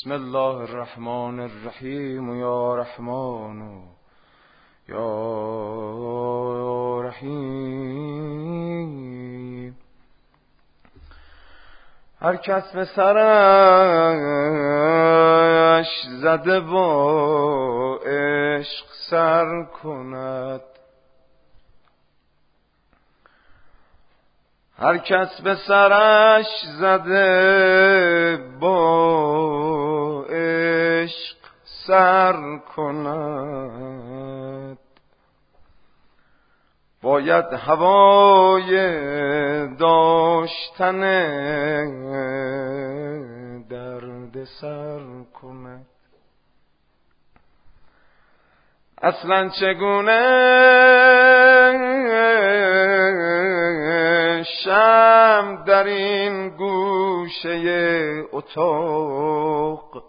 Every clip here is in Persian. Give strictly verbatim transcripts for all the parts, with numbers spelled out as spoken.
بسم الله الرحمن الرحیم یا رحمان یا رحیم. هر کس به سرش زده با عشق سر کند، هر کس به سرش زده با عشق سر کند، باید هوای داشتن درد سر کند. اصلا چگونه شمع در این گوشه اتاق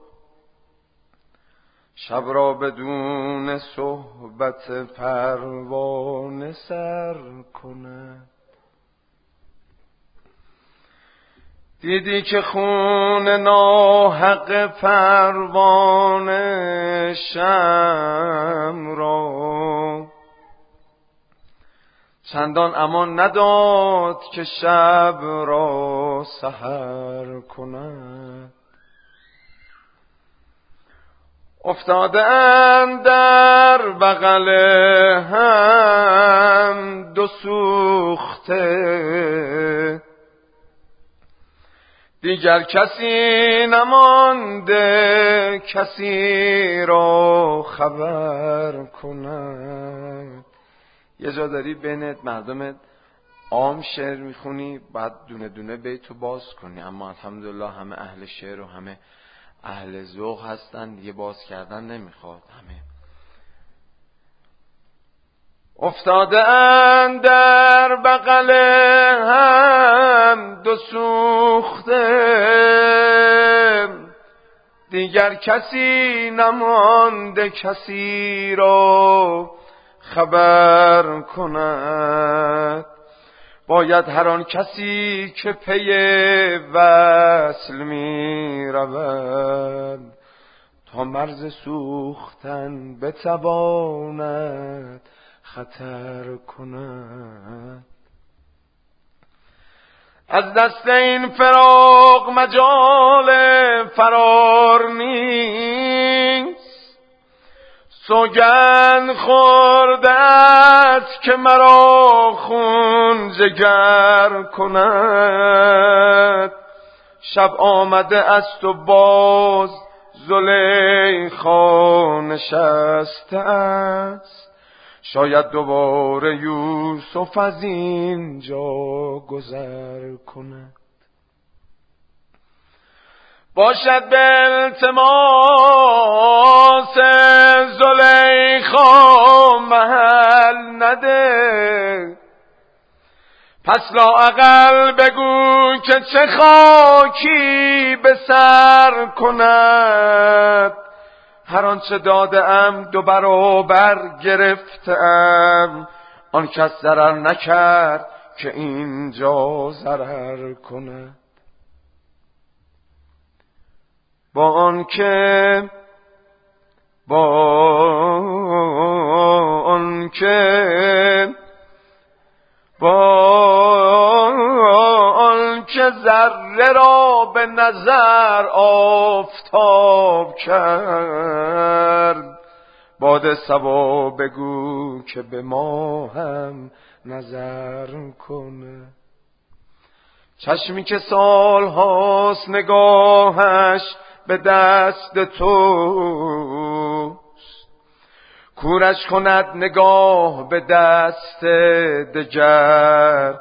شب را بدون صحبت پروانه سر کند. دیدی که خون ناحق پروانه شمع را چندان امان نداد که شب را سحر کند. افتاده اند در بغل هم دو سوخته، دیگر کسی نمانده کسی را خبر کند. یه جا داری بینت مردمت عام شعر میخونی، بعد دونه دونه بیتو باز کنی، اما الحمدلله همه اهل شعر و همه اهل ذوق هستن، دیگه باز کردن نمیخواد. همه افتاده اند در بغل هم دو سوخته، دیگر کسی نمانده کسی را خبر کند. باید هر آن کسی که پی وصل می رود تا مرز سوختن بتواند خطر کند. از دست این فراق مجال فرار نیست، سوگند خورده است که مرا خون جگر کند. شب آمده است و باز زلیخا نشسته است، شاید دوباره یوسف از اینجا گذر کند. باشد به التماس زلیخا محل نده، پس لااقل بگو که چه خاکی به سر کند. هر آنچه داده ام دو برابر گرفته ام، آن کس ضرر نکرد که اینجا ضرر کند. با آن که با آن که با آن که ذره را به نظر آفتاب کرد، باد صبا بگو که به ما هم نظر کنه. چشمی که سال هاست نگاهش به دست توست، کورش کند نگاه به دست دگر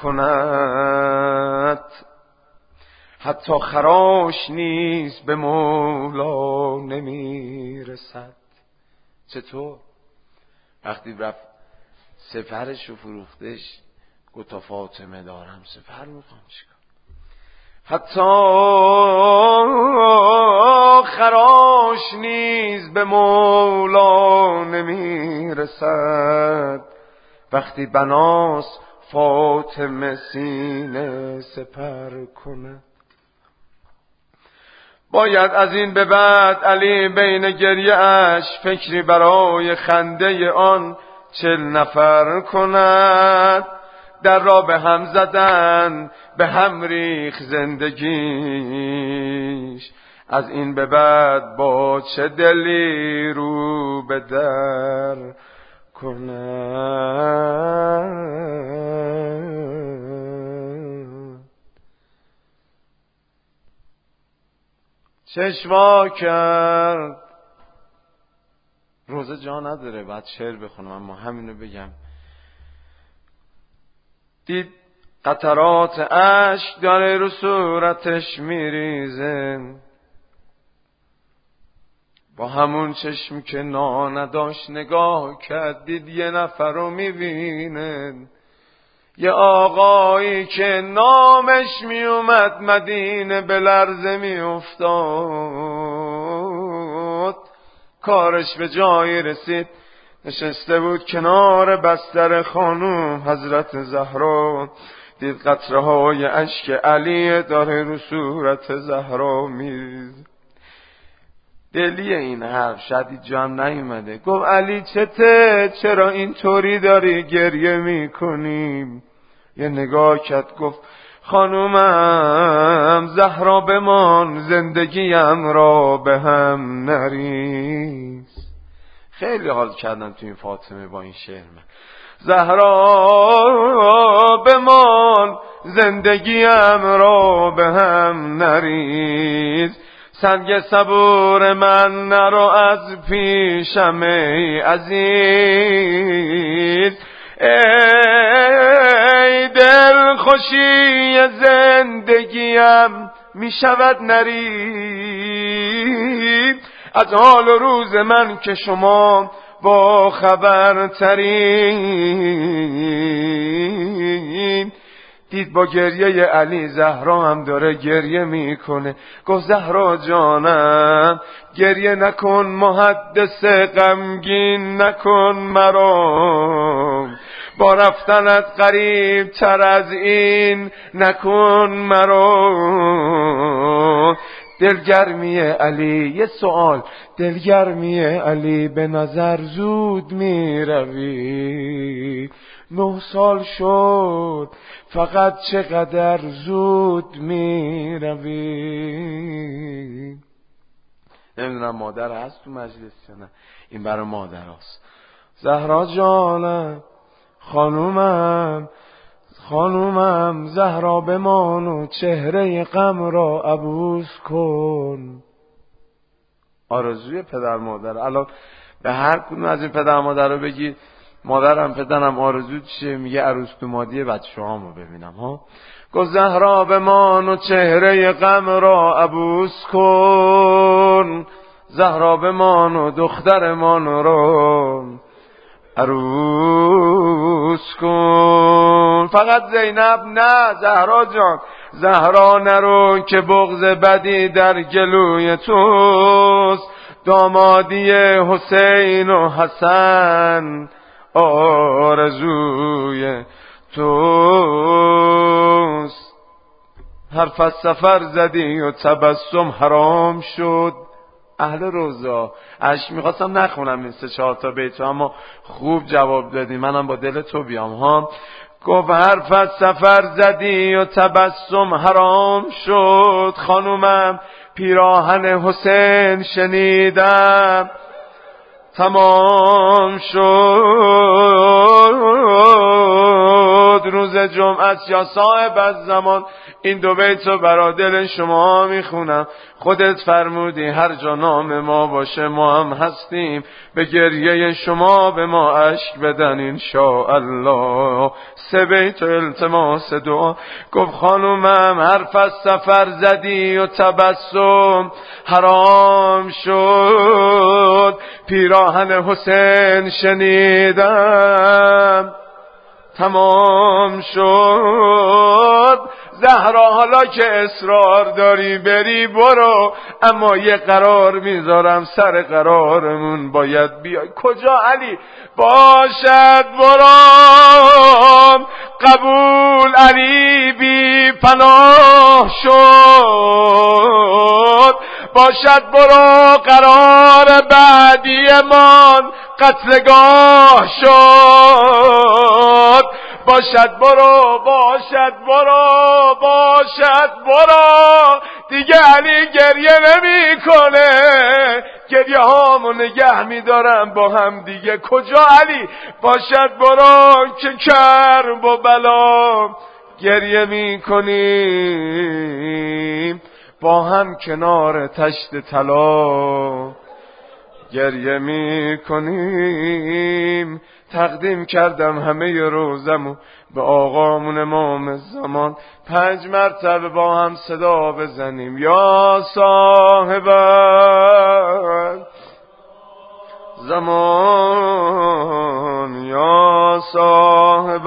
کند. حتی خراش نیز به مولا نمیرسد. چطور؟ وقتی رفت سپرش و فروختش گفت تا فاطمه دارم سپر میخوام چیکار. حتی خراش نیز به مولا نمیرسد، وقتی بناس فاطمه سینه سپر کند. باید از این به بعد علی بین گریه اش فکری برای خنده آن چل نفر کند. در را به هم زدن به هم ریخ زندگیش، از این به بعد با چه دلی رو به در کند. چشوا کرد روزه جا نداره بعد شعر بخونم، اما همینو بگم. دید قطرات اشک داره رو صورتش میریزه، با همون چشم که نداشت نگاه کرد، دید یه نفر رو میبینه، یه آقایی که نامش میومد مدینه به لرزه میافتاد. کارش به جایی رسید، نشسته بود کنار بستر خانوم حضرت زهرا. دید قطره های اشک علی داره رو صورت زهرا میریزه. دلی این حرف شدید جان نیومده، گفت علی چته؟ چرا اینطوری داری گریه میکنیم؟ یه نگاه کرد گفت خانومم زهرا بمان، زندگیم را به هم نریز. خیلی حال کردم تو این فاطمه با این شعر من. زهرا بمان، زندگیم را به هم نریز. سنگ صبور من نرو از پیشم ای عزیز. ای دل خوشی زندگیم می شود نریز، از حال و روز من که شما با خبر ترین. دید با گریه علی زهرا هم داره گریه میکنه. گفت زهرا جانم گریه نکن، محدث غمگین نکن مرا، با رفتنت قریب تر از این نکن مرا. دلگرمی علی، یه سوال، دلگرمی علی به نظر زود می روی، نه سال شد فقط چقدر زود می روی. نمیدونم مادر هست تو مجلس یا نه، این برای مادر هست. زهرا جانم خانومم خانومم زهرا بمان و چهره غم را عبوس کن. آرزوی پدر مادر. الان به هر کدوم از این پدر مادر رو بگی مادرم پدرم آرزو چیه؟ میگه عروس دومادی بچه هامو ببینم ها. گفت زهرا بمان و چهره غم را عبوس کن، زهرا بمان و دخترمان را عروس کن. فقط زینب نه زهرا جان، زهرا نرو که بغض بدی در گلوی توست. دامادی حسین و حسن آرزوی توست. حرف از سفر زدی و تبسم حرام شد. اهل روزا اش میخواستم نخونم این سه چهار تا بیتو، اما خوب جواب دادی، منم با دل تو بیام ها. گفت حرف از سفر زدی و تبسم حرام شد. خانومم پیراهن حسین شنیدم تمام شد. روز جمعه یا صاحب از زمان این دو بیتو برا دل شما میخونم. خودت فرمودی هر جا نام ما باشه ما هم هستیم، به گریه شما به ما اشک بدن انشاءالله. سه بیت التماس دعا. گفت خانومم حرف از سفر زدی و تبسم حرام شد. پیراهن حسین شنیدم تمام شد. زهرا حالا که اصرار داری بری برو، اما یه قرار میذارم سر قرارمون باید بیای. کجا علی؟ باشد برام قبول. علی بی پناه شد باشد برو قرار بعدی من قتلگاه شد. باشد برو باشد برو باشد برو دیگه علی گریه نمی کنه، گریه هامو نگه میدارم با هم دیگه. کجا علی؟ باشد برو که کرب و بلا گریه می کنیم با هم کنار تشت طلا گریه می کنیم. تقدیم کردم همه روزمو به آقامون امام زمان، پنج مرتبه با هم صدا بزنیم یا صاحب زمان یا صاحب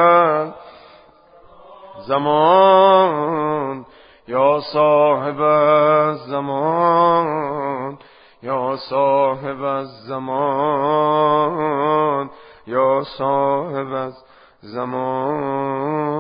زمان یا صاحب زمان یا صاحب الزمان یا صاحب الزمان.